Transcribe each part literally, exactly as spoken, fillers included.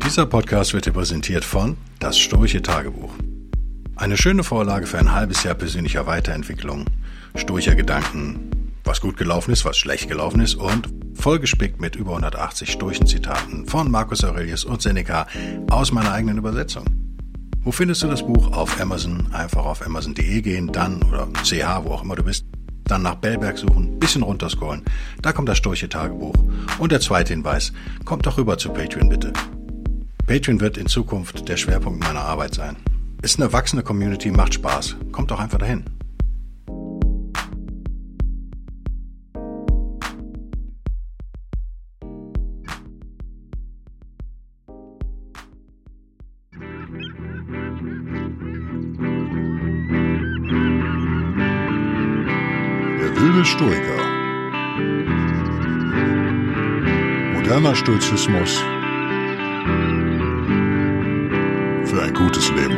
Dieser Podcast wird dir präsentiert von Das Stoische Tagebuch. Eine schöne Vorlage für ein halbes Jahr persönlicher Weiterentwicklung, stoischer Gedanken, was gut gelaufen ist, was schlecht gelaufen ist und vollgespickt mit über hundertachtzig stoischen Zitaten von Marcus Aurelius und Seneca aus meiner eigenen Übersetzung. Wo findest du das Buch? Auf Amazon. Einfach auf amazon punkt de gehen, dann oder ch, wo auch immer du bist. Dann nach Bellberg suchen, bisschen runterscrollen. Da kommt das Stoische Tagebuch. Und der zweite Hinweis, kommt doch rüber zu Patreon bitte. Patreon wird in Zukunft der Schwerpunkt meiner Arbeit sein. Ist eine wachsende Community, macht Spaß. Kommt doch einfach dahin. Der wilde Stoiker. Moderner Stoizismus für ein gutes Leben.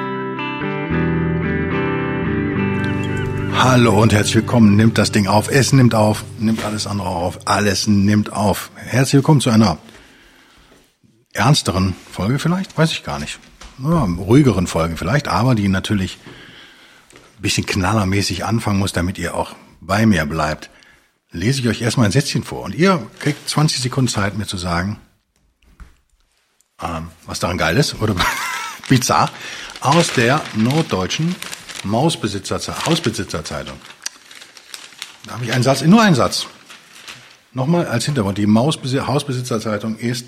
Hallo und herzlich willkommen. Nimmt das Ding auf. Es nimmt auf. Nimmt alles andere auf. Alles nimmt auf. Herzlich willkommen zu einer ernsteren Folge vielleicht. Weiß ich gar nicht. Ja, ruhigeren Folge vielleicht. Aber die natürlich ein bisschen knallermäßig anfangen muss, damit ihr auch bei mir bleibt. Lese ich euch erstmal ein Sätzchen vor. Und ihr kriegt zwanzig Sekunden Zeit, mir zu sagen, ähm, was daran geil ist oder bizarr, aus der norddeutschen Mausbesitzer, Hausbesitzerzeitung. Da habe ich einen Satz, nur einen Satz. Nochmal als Hintergrund. Die Mausbesitzer, Hausbesitzerzeitung ist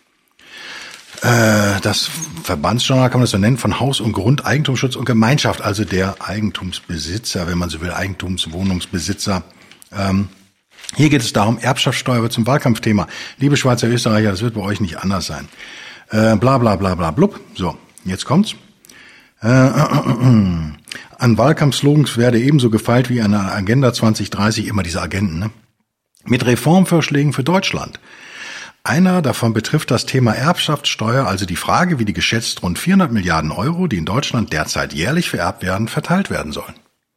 äh, das Verbandsjournal, kann man das so nennen, von Haus- und Grund, Eigentumsschutz und Gemeinschaft, also der Eigentumsbesitzer, wenn man so will, Eigentumswohnungsbesitzer. Ähm, hier geht es darum, Erbschaftssteuer wird zum Wahlkampfthema. Liebe Schweizer Österreicher, das wird bei euch nicht anders sein. Äh, bla bla bla bla blub. So, jetzt kommt's. Äh, an Wahlkampfslogans werde ebenso gefeilt wie an der Agenda zwanzig dreißig, immer diese Agenten, ne? Mit Reformvorschlägen für Deutschland. Einer davon betrifft das Thema Erbschaftssteuer, also die Frage, wie die geschätzt rund vierhundert Milliarden Euro, die in Deutschland derzeit jährlich vererbt werden, verteilt werden sollen.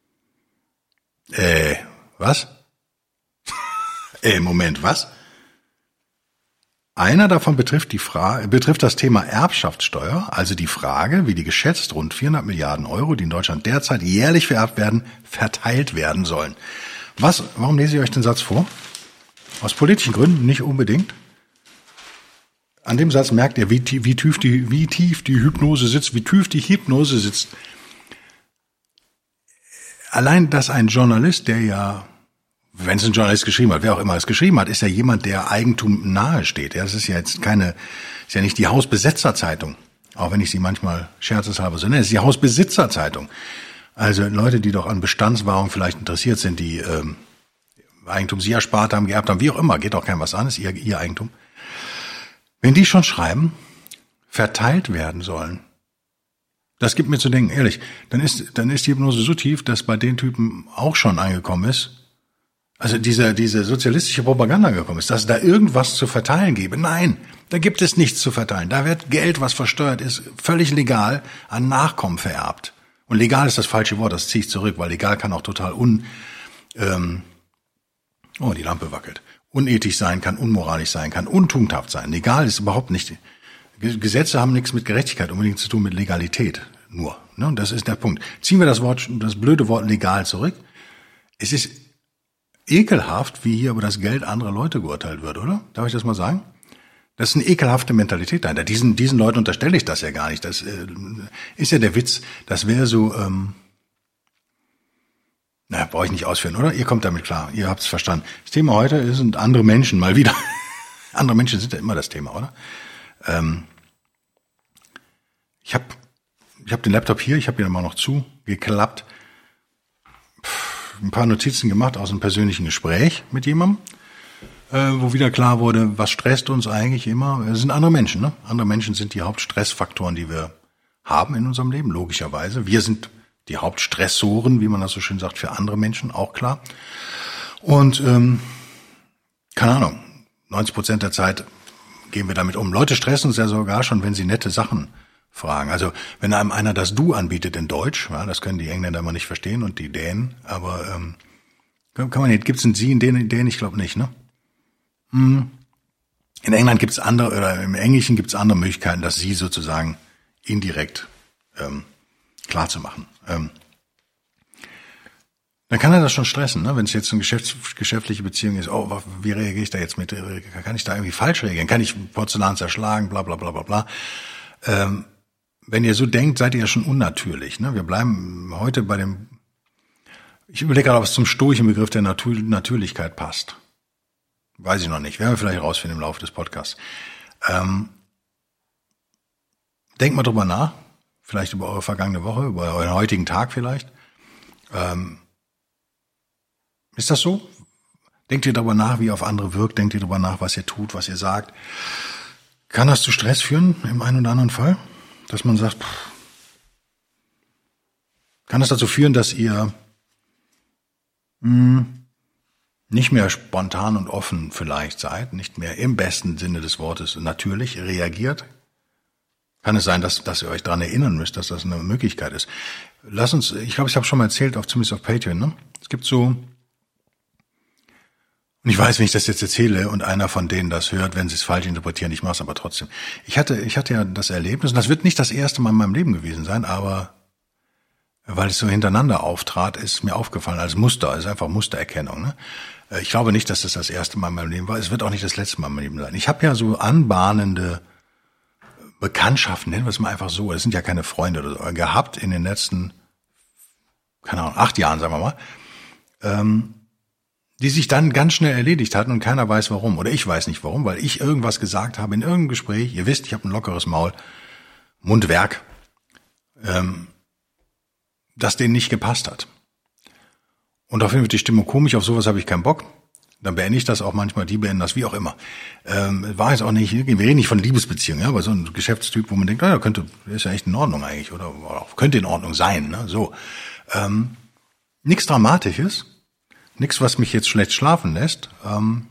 Äh, was? äh, Moment, was? Einer davon betrifft die Frage, betrifft das Thema Erbschaftssteuer, also die Frage, wie die geschätzt rund vierhundert Milliarden Euro, die in Deutschland derzeit jährlich vererbt werden, verteilt werden sollen. Was? Warum lese ich euch den Satz vor? Aus politischen Gründen nicht unbedingt. An dem Satz merkt ihr, wie tief, wie tief die, wie tief die Hypnose sitzt, wie tief die Hypnose sitzt. Allein, dass ein Journalist, der ja, wenn es ein Journalist geschrieben hat, wer auch immer es geschrieben hat, ist ja jemand, der Eigentum nahe steht. Ja, das ist ja jetzt keine, ist ja nicht die Hausbesetzerzeitung, auch wenn ich sie manchmal scherzeshalber so nenne. Es ist die Hausbesitzerzeitung. Also Leute, die doch an Bestandswahrung vielleicht interessiert sind, die ähm, Eigentum sie erspart haben, geerbt haben, wie auch immer, geht auch keinem was an, ist ihr, ihr Eigentum. Wenn die schon schreiben, verteilt werden sollen, das gibt mir zu denken, ehrlich, dann ist, dann ist die Hypnose so tief, dass bei den Typen auch schon angekommen ist, also diese, diese sozialistische Propaganda gekommen ist, dass es da irgendwas zu verteilen gäbe. Nein, da gibt es nichts zu verteilen. Da wird Geld, was versteuert ist, völlig legal an Nachkommen vererbt. Und legal ist das falsche Wort, das ziehe ich zurück, weil legal kann auch total un, ähm, oh, die Lampe wackelt, unethisch sein kann, unmoralisch sein kann, untugendhaft sein. Legal ist überhaupt nicht. Gesetze haben nichts mit Gerechtigkeit unbedingt zu tun, mit Legalität nur. Ne? Das ist der Punkt. Ziehen wir das Wort, das blöde Wort legal zurück. Es ist ekelhaft, wie hier über das Geld anderer Leute geurteilt wird, oder? Darf ich das mal sagen? Das ist eine ekelhafte Mentalität dahinter. Diesen, diesen Leuten unterstelle ich das ja gar nicht. Das äh, ist ja der Witz. Das wäre so, ähm, na, brauche ich nicht ausführen, oder? Ihr kommt damit klar. Ihr habt es verstanden. Das Thema heute sind andere Menschen, mal wieder. Andere Menschen sind ja immer das Thema, oder? Ähm, ich habe ich hab den Laptop hier, ich habe ihn immer noch zugeklappt. Ein paar Notizen gemacht aus einem persönlichen Gespräch mit jemandem, äh, wo wieder klar wurde, was stresst uns eigentlich immer? Es sind andere Menschen, ne? Andere Menschen sind die Hauptstressfaktoren, die wir haben in unserem Leben, logischerweise. Wir sind die Hauptstressoren, wie man das so schön sagt, für andere Menschen, auch klar. Und, ähm, keine Ahnung, neunzig Prozent der Zeit gehen wir damit um. Leute stressen uns ja sogar schon, wenn sie nette Sachen fragen. Also wenn einem einer das Du anbietet in Deutsch, ja, das können die Engländer immer nicht verstehen und die Dänen, aber ähm, kann man nicht, gibt's ein Sie in Dänen, in Dänen? Ich glaube nicht, ne? Hm. In England gibt es andere, oder im Englischen gibt es andere Möglichkeiten, das Sie sozusagen indirekt ähm, klar zu machen. Ähm, dann kann er das schon stressen, ne? Wenn es jetzt eine geschäfts- geschäftliche Beziehung ist. Oh, wie reagiere ich da jetzt mit? Kann ich da irgendwie falsch reagieren? Kann ich Porzellan zerschlagen? Bla bla bla bla bla. Ähm, wenn ihr so denkt, seid ihr ja schon unnatürlich. Ne? Wir bleiben heute bei dem. Ich überlege gerade, ob es zum stoischen Begriff der Natur- Natürlichkeit passt. Weiß ich noch nicht. Werden wir vielleicht rausfinden im Laufe des Podcasts. Ähm, denkt mal drüber nach. Vielleicht über eure vergangene Woche, über euren heutigen Tag vielleicht. Ähm, ist das so? Denkt ihr darüber nach, wie ihr auf andere wirkt? Denkt ihr darüber nach, was ihr tut, was ihr sagt? Kann das zu Stress führen im einen oder anderen Fall? Dass man sagt, pff, kann das dazu führen, dass ihr mh, nicht mehr spontan und offen vielleicht seid, nicht mehr im besten Sinne des Wortes natürlich reagiert? Kann es sein, dass, dass ihr euch daran erinnern müsst, dass das eine Möglichkeit ist? Lass uns, ich glaube, ich habe schon mal erzählt, auf, zumindest auf Patreon, ne? Es gibt so, und ich weiß, wenn ich das jetzt erzähle und einer von denen das hört, wenn sie es falsch interpretieren, ich mache es aber trotzdem. Ich hatte, ich hatte ja das Erlebnis, und das wird nicht das erste Mal in meinem Leben gewesen sein, aber weil es so hintereinander auftrat, ist mir aufgefallen als Muster, ist einfach Mustererkennung. Ne? Ich glaube nicht, dass das das erste Mal in meinem Leben war. Es wird auch nicht das letzte Mal in meinem Leben sein. Ich habe ja so anbahnende Bekanntschaften, nennen wir es mal einfach so, das sind ja keine Freunde oder so, gehabt in den letzten, keine Ahnung, acht Jahren, sagen wir mal, ähm, die sich dann ganz schnell erledigt hatten und keiner weiß warum. Oder ich weiß nicht warum, weil ich irgendwas gesagt habe in irgendeinem Gespräch. Ihr wisst, ich habe ein lockeres Maul, Mundwerk, ähm, das denen nicht gepasst hat. Und daraufhin wird die Stimmung komisch, auf sowas habe ich keinen Bock. Dann beende ich das auch manchmal, die beenden das, wie auch immer. Ähm, war jetzt auch nicht, wir reden nicht von Liebesbeziehungen, ja, aber so ein Geschäftstyp, wo man denkt, naja, könnte, ist ja echt in Ordnung eigentlich, oder, oder könnte in Ordnung sein, ne, so. Ähm, nichts Dramatisches. Nichts, was mich jetzt schlecht schlafen lässt, ähm,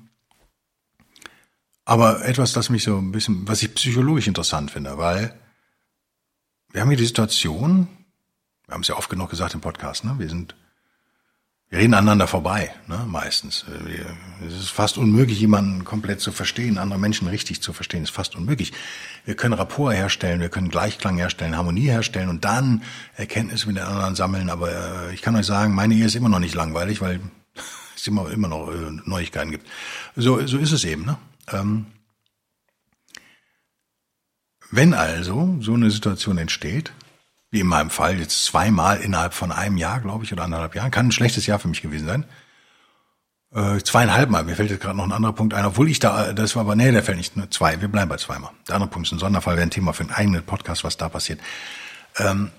aber etwas, das mich so ein bisschen, was ich psychologisch interessant finde, weil wir haben hier die Situation, wir haben es ja oft genug gesagt im Podcast, ne, wir sind, wir reden aneinander vorbei, ne, meistens. Wir, es ist fast unmöglich, jemanden komplett zu verstehen, andere Menschen richtig zu verstehen, ist fast unmöglich. Wir können Rapport herstellen, wir können Gleichklang herstellen, Harmonie herstellen und dann Erkenntnisse mit den anderen sammeln, aber äh, ich kann euch sagen, meine Ehe ist immer noch nicht langweilig, weil es immer, immer noch äh, Neuigkeiten gibt. So, so ist es eben, ne? Ähm, wenn also so eine Situation entsteht, wie in meinem Fall, jetzt zweimal innerhalb von einem Jahr, glaube ich, oder anderthalb Jahren, kann ein schlechtes Jahr für mich gewesen sein. Äh, zweieinhalb Mal, mir fällt jetzt gerade noch ein anderer Punkt ein, obwohl ich da, das war aber, nee, der fällt nicht, nur zwei, wir bleiben bei zweimal. Der andere Punkt ist ein Sonderfall, wäre ein Thema für einen eigenen Podcast, was da passiert. Ähm,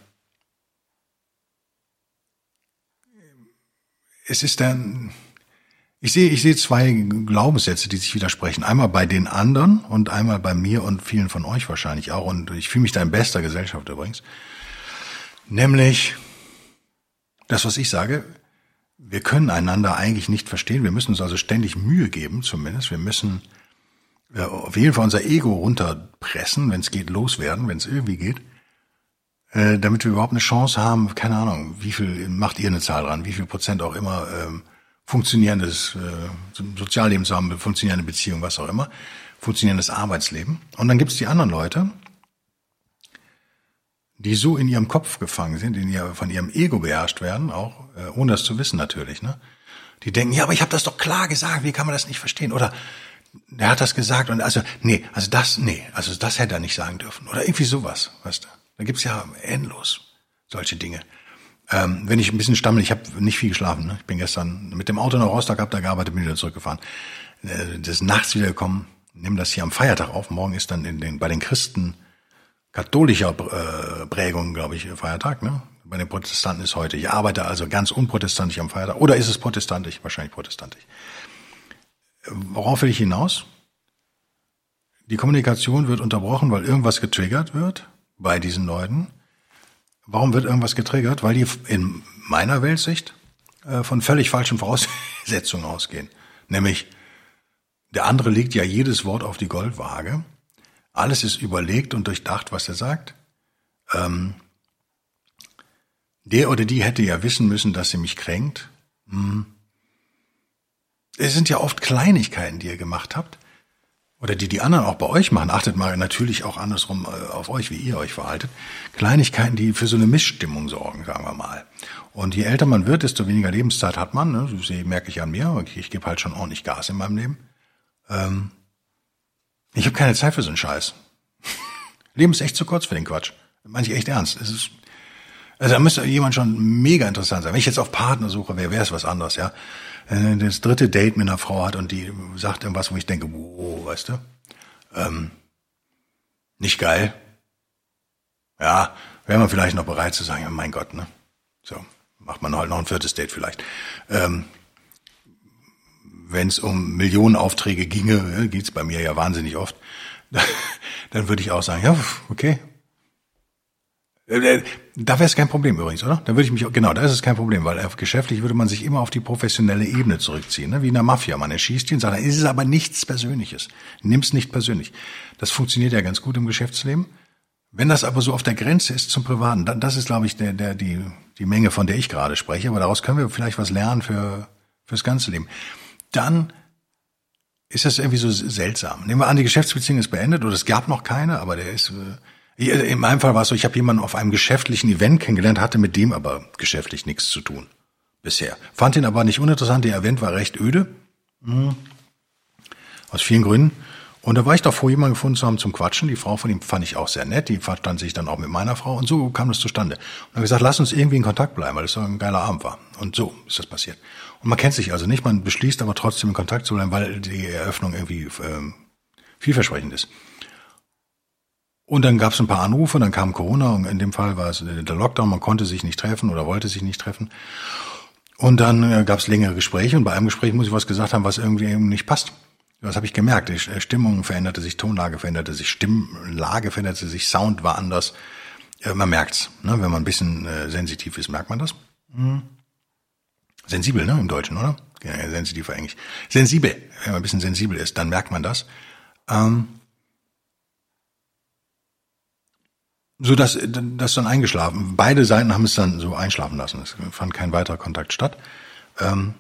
es ist dann, ich sehe, ich sehe zwei Glaubenssätze, die sich widersprechen. Einmal bei den anderen und einmal bei mir und vielen von euch wahrscheinlich auch. Und ich fühle mich da in bester Gesellschaft übrigens. Nämlich das, was ich sage, wir können einander eigentlich nicht verstehen. Wir müssen uns also ständig Mühe geben, zumindest. Wir müssen äh, auf jeden Fall unser Ego runterpressen, wenn es geht, loswerden, wenn es irgendwie geht, äh, damit wir überhaupt eine Chance haben, keine Ahnung, wie viel macht ihr eine Zahl dran, wie viel Prozent auch immer, ähm, funktionierendes äh, Sozialleben zu haben, funktionierende Beziehung, was auch immer, funktionierendes Arbeitsleben. Und dann gibt es die anderen Leute, die so in ihrem Kopf gefangen sind, in ihr, von ihrem Ego beherrscht werden, auch äh, ohne das zu wissen natürlich, ne? Die denken, ja, aber ich habe das doch klar gesagt, wie kann man das nicht verstehen? Oder der hat das gesagt und also, nee, also das, nee, also das hätte er nicht sagen dürfen. Oder irgendwie sowas, weißt du? Da gibt's ja endlos solche Dinge. Ähm, wenn ich ein bisschen stammel, ich habe nicht viel geschlafen. Ne? Ich bin gestern mit dem Auto nach Rostock, hab da gearbeitet, bin wieder zurückgefahren. Äh, das ist nachts wieder gekommen, nimm das hier am Feiertag auf. Morgen ist dann in den, bei den Christen katholischer äh, Prägung, glaube ich, Feiertag. Ne? Bei den Protestanten ist heute. Ich arbeite also ganz unprotestantisch am Feiertag. Oder ist es protestantisch? Wahrscheinlich protestantisch. Worauf will ich hinaus? Die Kommunikation wird unterbrochen, weil irgendwas getriggert wird bei diesen Leuten. Warum wird irgendwas getriggert? Weil die in meiner Weltsicht äh, von völlig falschen Voraussetzungen ausgehen. Nämlich, der andere legt ja jedes Wort auf die Goldwaage. Alles ist überlegt und durchdacht, was er sagt. Ähm, der oder die hätte ja wissen müssen, dass sie mich kränkt. Hm. Es sind ja oft Kleinigkeiten, die ihr gemacht habt, oder die die anderen auch bei euch machen, achtet mal natürlich auch andersrum auf euch, wie ihr euch verhaltet. Kleinigkeiten, die für so eine Missstimmung sorgen, sagen wir mal. Und je älter man wird, desto weniger Lebenszeit hat man. Ne? Das merke ich an mir. Ich, ich gebe halt schon ordentlich Gas in meinem Leben. Ähm, ich habe keine Zeit für so einen Scheiß. Leben ist echt zu kurz für den Quatsch. Meine ich echt ernst. Es ist, also da müsste jemand schon mega interessant sein. Wenn ich jetzt auf Partner suche, wäre wäre es was anderes, ja. Wenn das dritte Date mit einer Frau hat und die sagt irgendwas, wo ich denke, wow, weißt du, ähm, nicht geil. Ja, wäre man vielleicht noch bereit zu sagen, ja, mein Gott, ne. So, macht man halt noch ein viertes Date vielleicht. Ähm, wenn es um Millionenaufträge ginge, geht's bei mir ja wahnsinnig oft, dann würde ich auch sagen, ja, okay. Da wäre es kein Problem übrigens, oder? Da würde ich mich, genau, da ist es kein Problem, weil geschäftlich würde man sich immer auf die professionelle Ebene zurückziehen, ne? Wie in der Mafia. Man erschießt ihn und sagt, es ist aber nichts Persönliches. Nimm's nicht persönlich. Das funktioniert ja ganz gut im Geschäftsleben. Wenn das aber so auf der Grenze ist zum Privaten, dann, das ist, glaube ich, der, der, die, die Menge, von der ich gerade spreche, aber daraus können wir vielleicht was lernen für, fürs ganze Leben. Dann ist das irgendwie so seltsam. Nehmen wir an, die Geschäftsbeziehung ist beendet oder es gab noch keine, aber der ist, in meinem Fall war es so, ich habe jemanden auf einem geschäftlichen Event kennengelernt, hatte mit dem aber geschäftlich nichts zu tun bisher. Fand ihn aber nicht uninteressant, der Event war recht öde, hm. aus vielen Gründen. Und da war ich doch froh, jemanden gefunden zu haben zum Quatschen. Die Frau von ihm fand ich auch sehr nett, die verstand sich dann auch mit meiner Frau und so kam das zustande. Und dann gesagt, lass uns irgendwie in Kontakt bleiben, weil das so ein geiler Abend war. Und so ist das passiert. Und man kennt sich also nicht, man beschließt aber trotzdem in Kontakt zu bleiben, weil die Eröffnung irgendwie ähm, vielversprechend ist. Und dann gab es ein paar Anrufe, dann kam Corona und in dem Fall war es der Lockdown, man konnte sich nicht treffen oder wollte sich nicht treffen. Und dann äh, gab es längere Gespräche und bei einem Gespräch muss ich was gesagt haben, was irgendwie eben nicht passt. Das habe ich gemerkt. Die Stimmung veränderte sich, Tonlage veränderte sich, Stimmlage veränderte sich, Sound war anders. Äh, man merkt's, ne? Wenn man ein bisschen äh, sensitiv ist, merkt man das. Mhm. Sensibel, ne, im Deutschen, oder? Ja, sensitiv war Englisch. Sensibel, wenn man ein bisschen sensibel ist, dann merkt man das. Ähm, so dass das dann eingeschlafen. Beide Seiten haben es dann so einschlafen lassen. Es fand kein weiterer Kontakt statt. Ähm,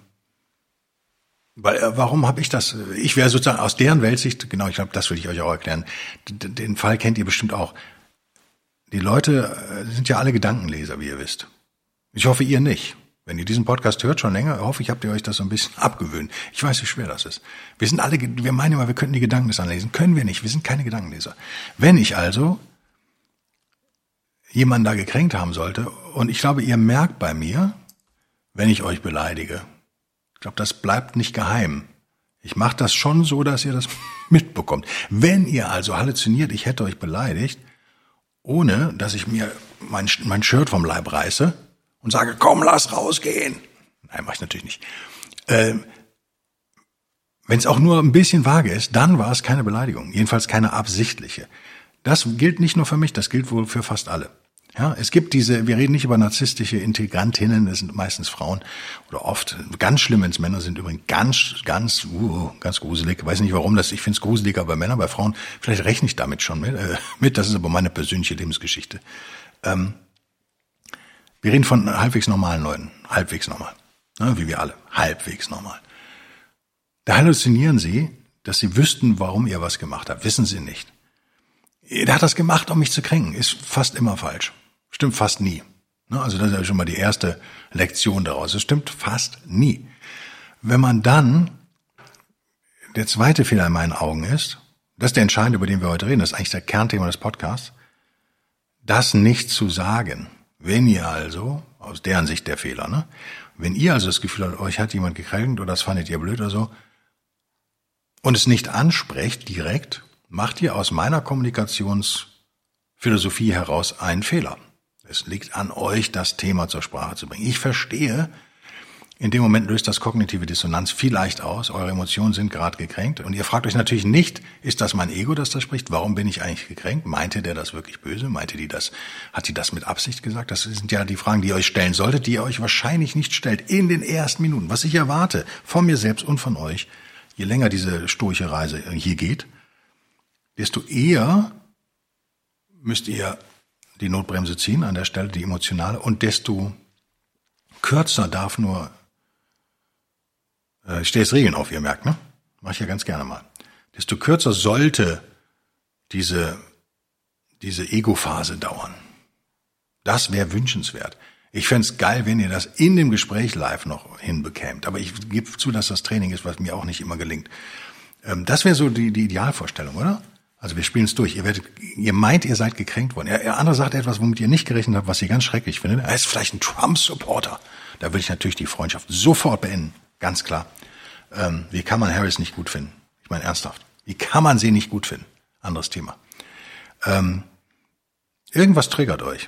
weil, äh, warum habe ich das? Ich wäre sozusagen aus deren Weltsicht, genau, ich glaube, das will ich euch auch erklären. D- den Fall kennt ihr bestimmt auch. Die Leute äh, sind ja alle Gedankenleser, wie ihr wisst. Ich hoffe, ihr nicht. Wenn ihr diesen Podcast hört schon länger, hoffe ich, habt ihr euch das so ein bisschen abgewöhnt. Ich weiß, wie schwer das ist. Wir sind alle, wir meinen immer, wir könnten die Gedanken des anderen lesen. Können wir nicht. Wir sind keine Gedankenleser. Wenn ich also jemanden da gekränkt haben sollte, und ich glaube, ihr merkt bei mir, wenn ich euch beleidige, ich glaube, das bleibt nicht geheim. Ich mache das schon so, dass ihr das mitbekommt. Wenn ihr also halluziniert, ich hätte euch beleidigt, ohne dass ich mir mein, mein Shirt vom Leib reiße und sage, komm, lass rausgehen. Nein, mache ich natürlich nicht. Ähm, wenn es auch nur ein bisschen vage ist, dann war es keine Beleidigung. Jedenfalls keine absichtliche. Das gilt nicht nur für mich, das gilt wohl für fast alle. Ja, es gibt diese, wir reden nicht über narzisstische Integrantinnen, das sind meistens Frauen oder oft, ganz schlimm, wenn es Männer sind, übrigens ganz, ganz, uh, ganz gruselig. Ich weiß nicht warum, das, ich finde es gruseliger bei Männern, bei Frauen, vielleicht rechne ich damit schon mit, äh, mit, das ist aber meine persönliche Lebensgeschichte. Ähm, wir reden von halbwegs normalen Leuten, halbwegs normal, ne, wie wir alle, halbwegs normal. Da halluzinieren sie, dass sie wüssten, warum ihr was gemacht habt, wissen sie nicht. Der hat das gemacht, um mich zu kränken, ist fast immer falsch. Stimmt fast nie. Also das ist ja schon mal die erste Lektion daraus. Es stimmt fast nie. Wenn man dann, der zweite Fehler in meinen Augen ist, das ist der entscheidende, über den wir heute reden, das ist eigentlich der Kernthema des Podcasts, das nicht zu sagen. Wenn ihr also, aus deren Sicht der Fehler, ne? Wenn ihr also das Gefühl habt, euch hat jemand gekränkt oder das fandet ihr blöd oder so, und es nicht ansprecht direkt, macht ihr aus meiner Kommunikationsphilosophie heraus einen Fehler. Es liegt an euch, das Thema zur Sprache zu bringen. Ich verstehe, in dem Moment löst das kognitive Dissonanz vielleicht aus. Eure Emotionen sind gerade gekränkt. Und ihr fragt euch natürlich nicht, ist das mein Ego, das da spricht? Warum bin ich eigentlich gekränkt? Meinte der das wirklich böse? Meinte die das, hat die das mit Absicht gesagt? Das sind ja die Fragen, die ihr euch stellen solltet, die ihr euch wahrscheinlich nicht stellt in den ersten Minuten. Was ich erwarte von mir selbst und von euch, je länger diese stoische Reise hier geht, desto eher müsst ihr die Notbremse ziehen, an der Stelle die emotionale, und desto kürzer darf nur, äh, ich stehe jetzt Regeln auf, ihr merkt, ne? Mach ich ja ganz gerne mal. desto kürzer sollte diese, diese Ego-Phase dauern. Das wäre wünschenswert. Ich fände es geil, wenn ihr das in dem Gespräch live noch hinbekämt. Aber ich gebe zu, dass das Training ist, was mir auch nicht immer gelingt. Ähm, das wäre so die, die Idealvorstellung, oder? Also wir spielen es durch. Ihr werdet, ihr meint, ihr seid gekränkt worden. Der andere sagt etwas, womit ihr nicht gerechnet habt, was ihr ganz schrecklich findet. Er ist vielleicht ein Trump-Supporter. Da will ich natürlich die Freundschaft sofort beenden. Ganz klar. Ähm, wie kann man Harris nicht gut finden? Ich meine ernsthaft. Wie kann man sie nicht gut finden? Anderes Thema. Ähm, irgendwas triggert euch.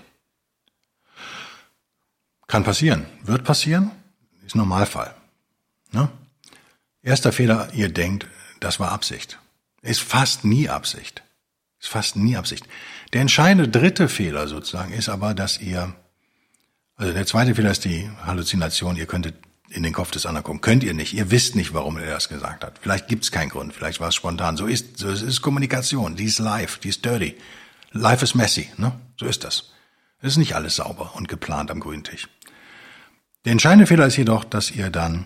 Kann passieren. Wird passieren. Ist Normalfall. Ne? Erster Fehler, ihr denkt, das war Absicht. Ist fast nie Absicht. Ist fast nie Absicht. Der entscheidende dritte Fehler sozusagen ist aber, dass ihr, also der zweite Fehler ist die Halluzination, ihr könntet in den Kopf des anderen kommen. Könnt ihr nicht. Ihr wisst nicht, warum er das gesagt hat. Vielleicht gibt's keinen Grund. Vielleicht war es spontan. So ist, so ist, ist Kommunikation. Die ist live. Die ist dirty. Life is messy. Ne? So ist das. Es ist nicht alles sauber und geplant am grünen Tisch. Der entscheidende Fehler ist jedoch, dass ihr dann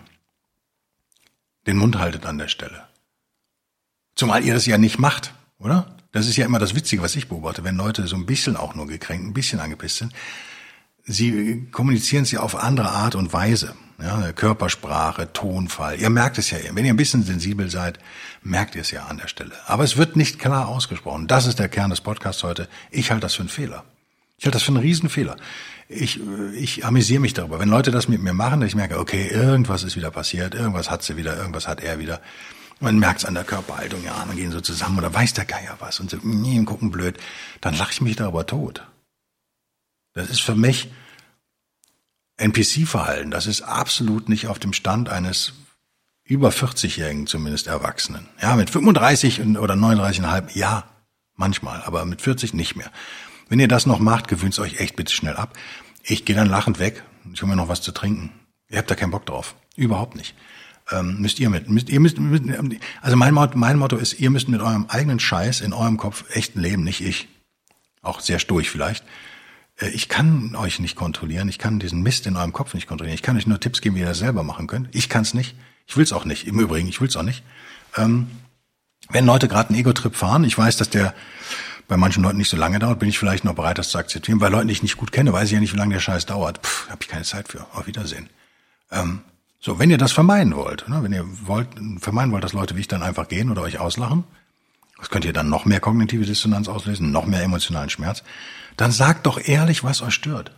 den Mund haltet an der Stelle. Zumal ihr das ja nicht macht, oder? Das ist ja immer das Witzige, was ich beobachte, wenn Leute so ein bisschen auch nur gekränkt, ein bisschen angepisst sind. Sie kommunizieren es ja auf andere Art und Weise. Ja, Körpersprache, Tonfall. Ihr merkt es ja. Wenn ihr ein bisschen sensibel seid, merkt ihr es ja an der Stelle. Aber es wird nicht klar ausgesprochen. Das ist der Kern des Podcasts heute. Ich halte das für einen Fehler. Ich halte das für einen Riesenfehler. Ich, ich amüsiere mich darüber. Wenn Leute das mit mir machen, dass ich merke, okay, irgendwas ist wieder passiert, irgendwas hat sie wieder, irgendwas hat er wieder. Man merkt es an der Körperhaltung, ja, man gehen so zusammen oder weiß der Geier was und so, nee, gucken blöd. Dann lache ich mich darüber tot. Das ist für mich N P C-Verhalten. Das ist absolut nicht auf dem Stand eines über vierzigjährigen zumindest Erwachsenen. Ja, mit fünfunddreißig oder neununddreißig Komma fünf, ja, manchmal, aber mit vierzig nicht mehr. Wenn ihr das noch macht, gewöhnt's euch echt bitte schnell ab. Ich gehe dann lachend weg und ich hole mir noch was zu trinken. Ihr habt da keinen Bock drauf. Überhaupt nicht. Ähm, müsst ihr mit. Müsst, ihr müsst, müsst, also mein Motto, mein Motto ist, ihr müsst mit eurem eigenen Scheiß in eurem Kopf echt leben, nicht ich. Auch sehr stoisch vielleicht. Äh, ich kann euch nicht kontrollieren. Ich kann diesen Mist in eurem Kopf nicht kontrollieren. Ich kann euch nur Tipps geben, wie ihr das selber machen könnt. Ich kann es nicht. Ich will es auch nicht. Im Übrigen, ich will es auch nicht. Ähm, wenn Leute gerade einen Ego-Trip fahren, ich weiß, dass der bei manchen Leuten nicht so lange dauert, bin ich vielleicht noch bereit, das zu akzeptieren. Bei Leuten, die ich nicht gut kenne, weiß ich ja nicht, wie lange der Scheiß dauert. Pff, habe ich keine Zeit für. Auf Wiedersehen. Ähm, so, wenn ihr das vermeiden wollt, ne, wenn ihr wollt, vermeiden wollt, dass Leute wie ich dann einfach gehen oder euch auslachen, das könnt ihr dann noch mehr kognitive Dissonanz auslösen, noch mehr emotionalen Schmerz, dann sagt doch ehrlich, was euch stört.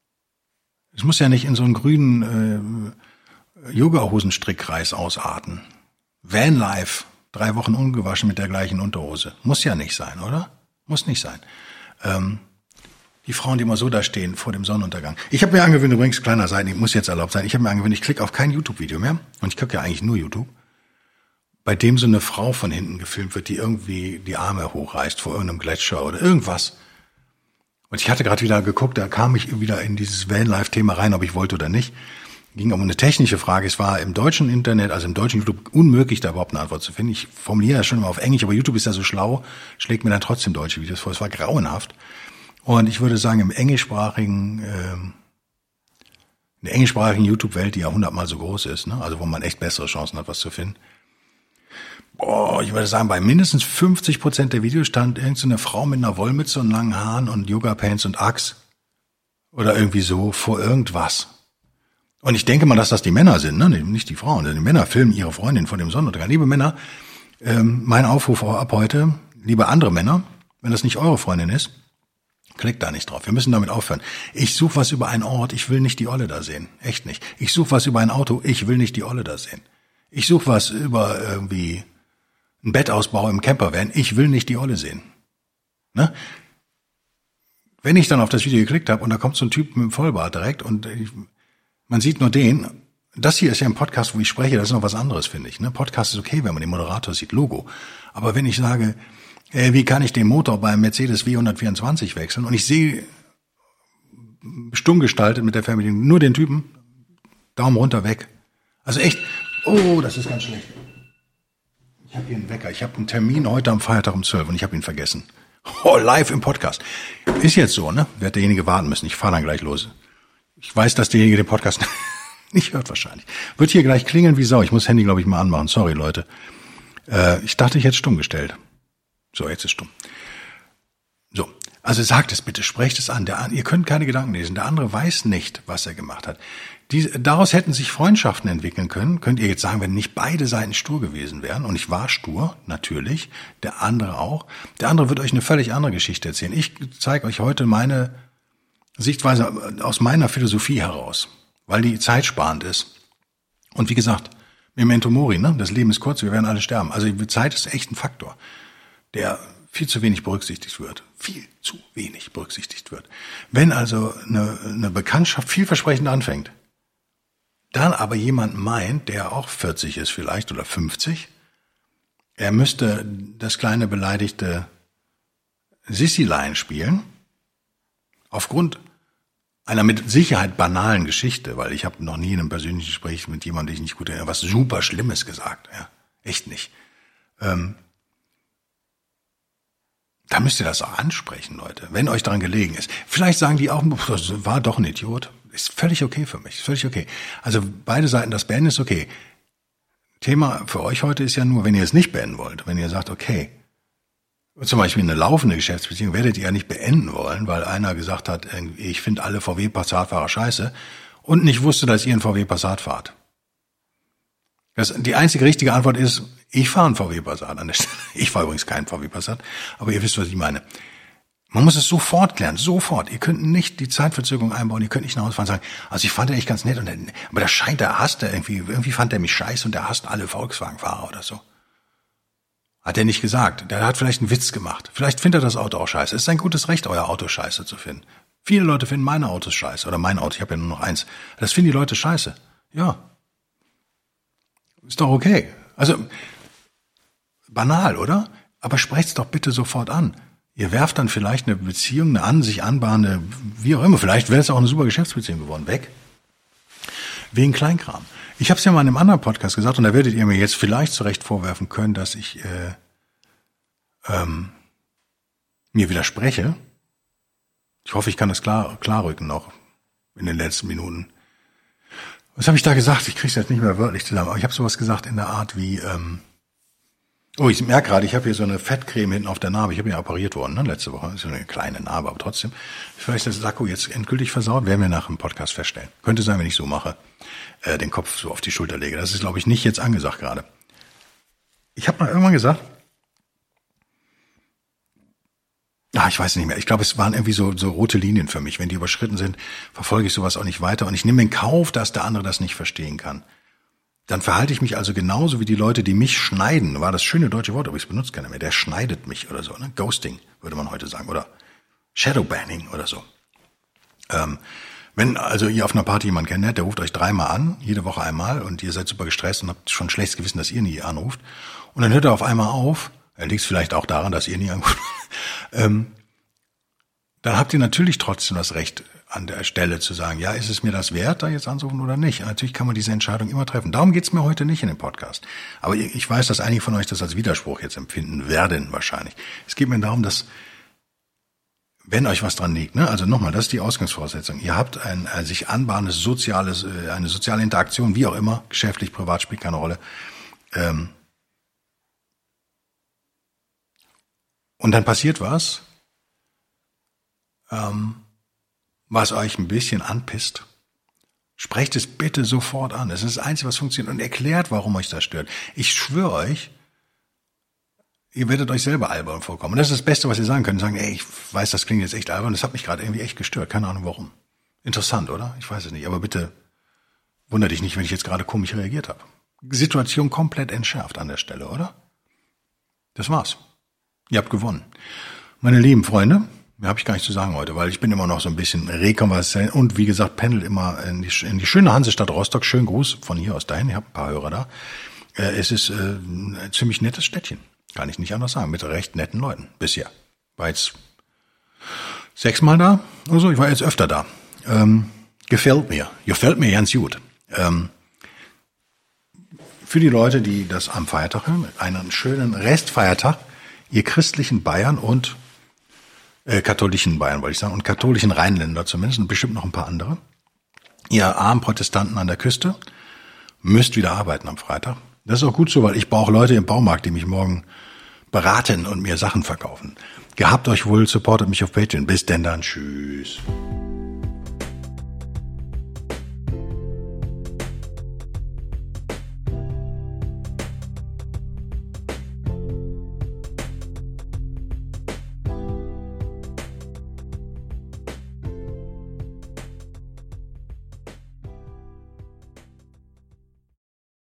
Es muss ja nicht in so einen grünen äh, Yoga-Hosenstrickkreis ausarten. Vanlife, drei Wochen ungewaschen mit der gleichen Unterhose. Muss ja nicht sein, oder? Muss nicht sein. Ähm, die Frauen, die immer so da stehen vor dem Sonnenuntergang. Ich habe mir angewöhnt, übrigens, kleiner Seiten, muss jetzt erlaubt sein, ich habe mir angewöhnt, ich klicke auf kein YouTube-Video mehr. Und ich gucke ja eigentlich nur YouTube. Bei dem so eine Frau von hinten gefilmt wird, die irgendwie die Arme hochreißt vor irgendeinem Gletscher oder irgendwas. Und ich hatte gerade wieder geguckt, da kam ich wieder in dieses Vanlife-Thema rein, ob ich wollte oder nicht. Ging um eine technische Frage. Es war im deutschen Internet, also im deutschen YouTube, unmöglich, da überhaupt eine Antwort zu finden. Ich formuliere das schon immer auf Englisch, aber YouTube ist ja so schlau, schlägt mir dann trotzdem deutsche Videos vor. Es war grauenhaft. Und ich würde sagen, im englischsprachigen, äh, in der englischsprachigen YouTube-Welt, die ja hundertmal so groß ist, ne, also wo man echt bessere Chancen hat, was zu finden. Boah, ich würde sagen, bei mindestens fünfzig Prozent der Videos stand irgendeine Frau mit einer Wollmütze und langen Haaren und Yoga-Pants und Axt oder irgendwie so vor irgendwas. Und ich denke mal, dass das die Männer sind, ne? Nicht die Frauen. Die Männer filmen ihre Freundin vor dem Sonnenuntergang. Liebe Männer, ähm, mein Aufruf ab heute, liebe andere Männer, wenn das nicht eure Freundin ist, klickt da nicht drauf. Wir müssen damit aufhören. Ich suche was über einen Ort, ich will nicht die Olle da sehen. Echt nicht. Ich suche was über ein Auto, ich will nicht die Olle da sehen. Ich suche was über irgendwie einen Bettausbau im Campervan, ich will nicht die Olle sehen. Ne? Wenn ich dann auf das Video geklickt habe und da kommt so ein Typ mit dem Vollbart direkt und ich, man sieht nur den, das hier ist ja ein Podcast, wo ich spreche, das ist noch was anderes, finde ich. Ne? Podcast ist okay, wenn man den Moderator sieht, Logo. Aber wenn ich sage, äh, wie kann ich den Motor beim Mercedes W hundertvierundzwanzig wechseln und ich sehe stumm gestaltet mit der Fernbedienung nur den Typen, Daumen runter, weg. Also echt, oh, das ist ganz schlecht. Ich habe hier einen Wecker, ich habe einen Termin heute am Feiertag um zwölf und ich habe ihn vergessen. Oh, live im Podcast. Ist jetzt so, ne? Wird derjenige warten müssen, ich fahre dann gleich los. Ich weiß, dass derjenige den Podcast nicht hört wahrscheinlich. Wird hier gleich klingeln wie Sau. Ich muss das Handy, glaube ich, mal anmachen. Sorry, Leute. Äh, ich dachte, ich hätte stumm gestellt. So, jetzt ist stumm. So, also sagt es bitte, sprecht es an. Der, ihr könnt keine Gedanken lesen. Der andere weiß nicht, was er gemacht hat. Die, daraus hätten sich Freundschaften entwickeln können. Könnt ihr jetzt sagen, wenn nicht beide Seiten stur gewesen wären, und ich war stur, natürlich, der andere auch, der andere wird euch eine völlig andere Geschichte erzählen. Ich zeige euch heute meine Sichtweise aus meiner Philosophie heraus, weil die zeitsparend ist. Und wie gesagt, Memento Mori, ne? Das Leben ist kurz, wir werden alle sterben. Also die Zeit ist echt ein Faktor, der viel zu wenig berücksichtigt wird. Viel zu wenig berücksichtigt wird. Wenn also eine, eine Bekanntschaft vielversprechend anfängt, dann aber jemand meint, der auch vierzig ist vielleicht oder fünfzig, er müsste das kleine beleidigte Sissilein spielen, aufgrund einer mit Sicherheit banalen Geschichte, weil ich habe noch nie in einem persönlichen Gespräch mit jemandem, den ich nicht gut erinnere, was super Schlimmes gesagt. Ja, echt nicht. Ähm, da müsst ihr das auch ansprechen, Leute, wenn euch daran gelegen ist. Vielleicht sagen die auch, das war doch ein Idiot. Ist völlig okay für mich, ist völlig okay. Also beide Seiten, das Beenden ist okay. Thema für euch heute ist ja nur, wenn ihr es nicht beenden wollt, wenn ihr sagt, okay, zum Beispiel eine laufende Geschäftsbeziehung werdet ihr ja nicht beenden wollen, weil einer gesagt hat, ich finde alle V W-Passatfahrer scheiße und nicht wusste, dass ihr einen V W-Passat fahrt. Das, die einzige richtige Antwort ist, ich fahre einen V W-Passat an der Stelle. Ich fahre übrigens keinen V W-Passat, aber ihr wisst, was ich meine. Man muss es sofort klären, sofort. Ihr könnt nicht die Zeitverzögerung einbauen, ihr könnt nicht nach Hause fahren und sagen, also ich fand er echt ganz nett, und der, aber der scheint, der hasst er irgendwie, irgendwie fand er mich scheiße und der hasst alle Volkswagen-Fahrer oder so. Hat er nicht gesagt. Der hat vielleicht einen Witz gemacht. Vielleicht findet er das Auto auch scheiße. Es ist ein gutes Recht, euer Auto scheiße zu finden. Viele Leute finden meine Autos scheiße, oder mein Auto, ich habe ja nur noch eins. Das finden die Leute scheiße. Ja. Ist doch okay. Also, banal, oder? Aber sprecht's doch bitte sofort an. Ihr werft dann vielleicht eine Beziehung, eine an sich anbahnende, wie auch immer, vielleicht wäre es auch eine super Geschäftsbeziehung geworden, weg. Wegen Kleinkram. Ich habe es ja mal in einem anderen Podcast gesagt, und da werdet ihr mir jetzt vielleicht zurecht vorwerfen können, dass ich äh, ähm, mir widerspreche. Ich hoffe, ich kann das klar klarrücken noch in den letzten Minuten. Was habe ich da gesagt? Ich kriege es jetzt nicht mehr wörtlich zusammen, aber ich habe sowas gesagt in der Art wie, ähm, oh, ich merke gerade, ich habe hier so eine Fettcreme hinten auf der Narbe. Ich habe ja operiert worden, ne, letzte Woche. Das ist so eine kleine Narbe, aber trotzdem. Vielleicht ist das Sakko jetzt endgültig versaut, werden wir nach dem Podcast feststellen. Könnte sein, wenn ich so mache, äh, den Kopf so auf die Schulter lege. Das ist, glaube ich, nicht jetzt angesagt gerade. Ich habe mal irgendwann gesagt, ah, ich weiß nicht mehr. Ich glaube, es waren irgendwie so, so rote Linien für mich. Wenn die überschritten sind, verfolge ich sowas auch nicht weiter. Und ich nehme in Kauf, dass der andere das nicht verstehen kann. Dann verhalte ich mich also genauso wie die Leute, die mich schneiden. War das schöne deutsche Wort, aber ich benutze keiner mehr. Der schneidet mich oder so, ne? Ghosting, würde man heute sagen. Oder Shadowbanning oder so. Ähm, wenn also ihr auf einer Party jemanden kennenlernt, der ruft euch dreimal an, jede Woche einmal, und ihr seid super gestresst und habt schon schlechtes Gewissen, dass ihr nie anruft. Und dann hört er auf einmal auf. Er liegt vielleicht auch daran, dass ihr nie anruft. ähm, dann habt ihr natürlich trotzdem das Recht, an der Stelle zu sagen, ja, ist es mir das wert, da jetzt anzurufen oder nicht? Und natürlich kann man diese Entscheidung immer treffen. Darum geht's mir heute nicht in dem Podcast. Aber ich weiß, dass einige von euch das als Widerspruch jetzt empfinden werden wahrscheinlich. Es geht mir darum, dass, wenn euch was dran liegt, ne, also nochmal, das ist die Ausgangsvoraussetzung. Ihr habt ein, ein sich anbahnendes soziales, eine soziale Interaktion, wie auch immer, geschäftlich, privat, spielt keine Rolle. Ähm, und dann passiert was, ähm, was euch ein bisschen anpisst, sprecht es bitte sofort an. Es ist das Einzige, was funktioniert, und erklärt, warum euch das stört. Ich schwöre euch, ihr werdet euch selber albern vorkommen. Und das ist das Beste, was ihr sagen könnt. Sagen, ey, ich weiß, das klingt jetzt echt albern, das hat mich gerade irgendwie echt gestört. Keine Ahnung warum. Interessant, oder? Ich weiß es nicht. Aber bitte wundert dich nicht, wenn ich jetzt gerade komisch reagiert habe. Situation komplett entschärft an der Stelle, oder? Das war's. Ihr habt gewonnen. Meine lieben Freunde, mehr habe ich gar nicht zu sagen heute, weil ich bin immer noch so ein bisschen rekonvaleszent und wie gesagt, pendel immer in die, in die schöne Hansestadt Rostock. Schönen Gruß von hier aus dahin. Ich habe ein paar Hörer da. Äh, es ist äh, ein ziemlich nettes Städtchen. Kann ich nicht anders sagen. Mit recht netten Leuten. Bisher. War jetzt sechsmal da oder so. Ich war jetzt öfter da. Ähm, gefällt mir. Gefällt mir ganz gut. Ähm, für die Leute, die das am Feiertag hören, einen schönen Restfeiertag, ihr christlichen Bayern und Äh, katholischen Bayern, wollte ich sagen, und katholischen Rheinländer zumindest, und bestimmt noch ein paar andere. Ihr armen Protestanten an der Küste müsst wieder arbeiten am Freitag. Das ist auch gut so, weil ich brauche Leute im Baumarkt, die mich morgen beraten und mir Sachen verkaufen. Gehabt euch wohl, supportet mich auf Patreon. Bis denn dann, tschüss.